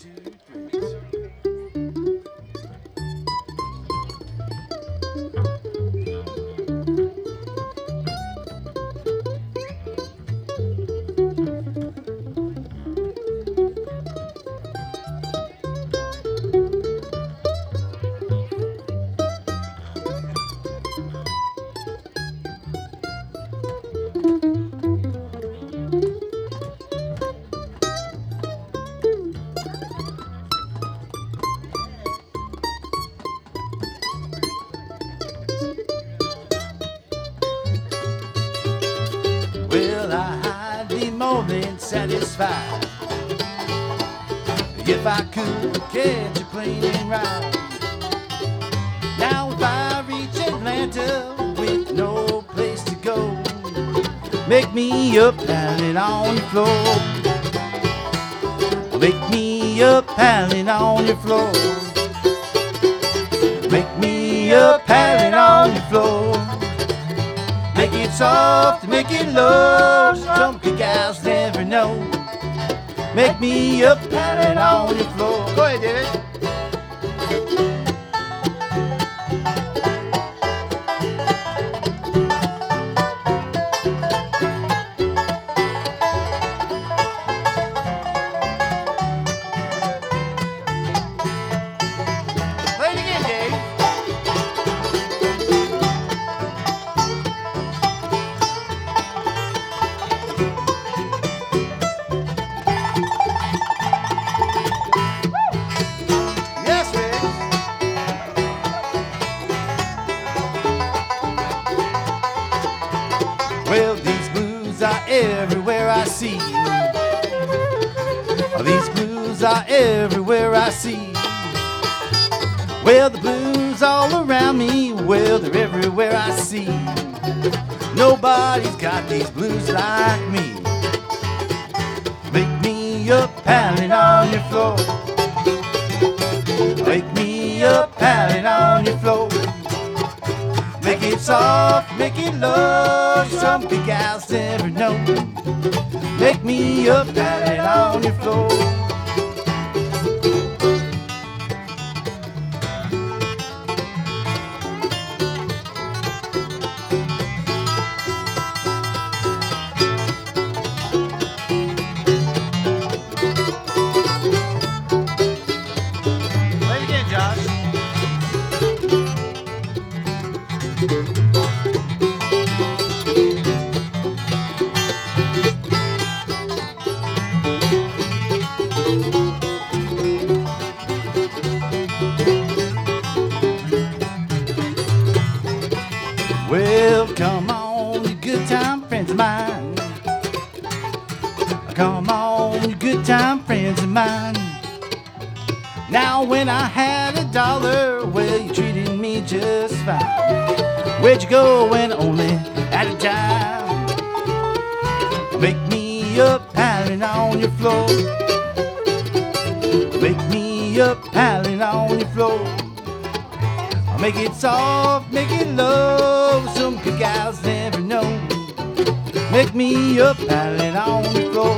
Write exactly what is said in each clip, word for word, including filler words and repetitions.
two, three. Well, I'd be more than satisfied if I could catch a plane and ride. Now if I reach Atlanta with no place to go, make me a pallet on your floor. Make me a pallet on your floor. Make me a pallet on your floor. Make it soft, make it low, some gals never know. Make me a pallet on your floor. Go ahead, David. Play it again, Dave. Yes, Rick. Well, these blues are everywhere I see. These blues are everywhere I see. Well, the blues all around me, well, they're everywhere I see. Nobody's got these blues like me. Make me a pallet on your floor. Make me a pallet on your floor. Make it soft, make it low, some big gals never know. Make me a pallet on your floor. Play it again, Josh. Well, come on, you good time friends of mine. Come on, you good time friends of mine. Now when I had a dollar, well, you treated me just fine. Where'd you go when only at a time? Make me a pallet on your floor. Make me a pallet on your floor. Make it soft, make it low, some good gals never know. Make me a pallet on the floor.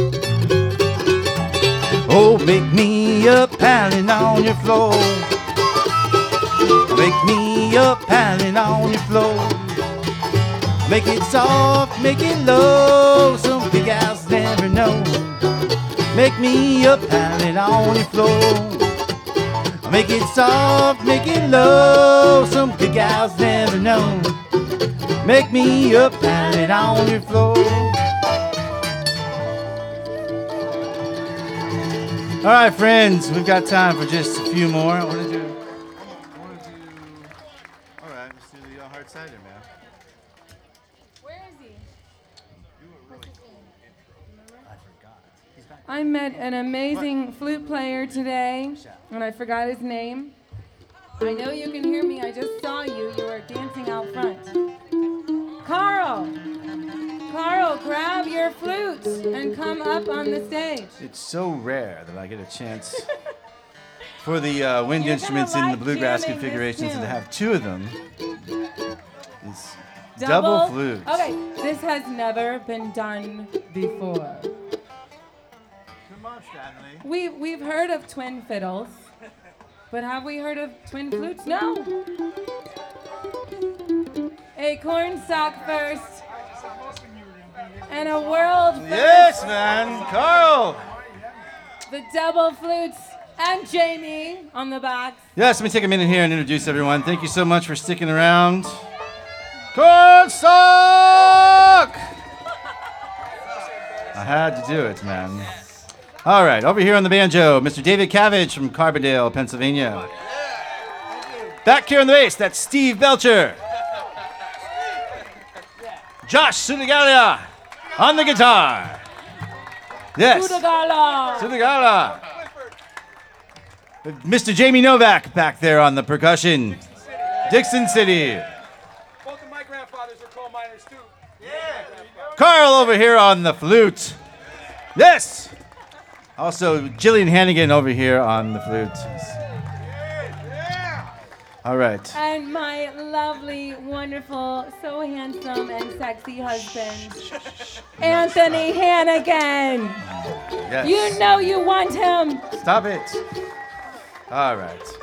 Oh, make me a pallet on your floor. Make me a pallet on your floor. Make it soft, make it low, some big gals never know. Make me a pallet on your floor. Make it soft, make it low, some big gals never know. Make me a pallet on your floor. All right, friends, we've got time for just a few more. I want to do. I want to do. All right, let's do the uh, hard cider, man. Where is he? I forgot. He's back. I met an amazing flute player today, and I forgot his name. I know you can hear me. I just saw you. You were dancing out front. Carl! Carl, grab your flute and come up on the stage. It's so rare that I get a chance for the uh, wind You're instruments gonna in the like bluegrass jamming this configurations and to tune. have two of them. It's double, flutes. Okay, this has never been done before. Come on, Stanley. We, we've heard of twin fiddles, but have we heard of twin flutes? No. A corn stalk first, and a world first. Yes, man. Carl. The double flutes, and Jamie on the back. Yes, let me take a minute here and introduce everyone. Thank you so much for sticking around. Cornstalk! I had to do it, man. All right, over here on the banjo, Mister David Cabbage from Carbondale, Pennsylvania. Back here on the bass, that's Steve Belcher. Josh Sudagalia on the guitar. Yes. Sudagala. Sudagala. Mister Jamie Novak back there on the percussion. Dixon City. Both of my grandfathers were coal miners too. Carl over here on the flute. Yes. Also, Jillian Hannigan over here on the flute. All right. And my lovely, wonderful, so handsome and sexy husband, Anthony Hannigan. Yes. You know you want him. Stop it. All right.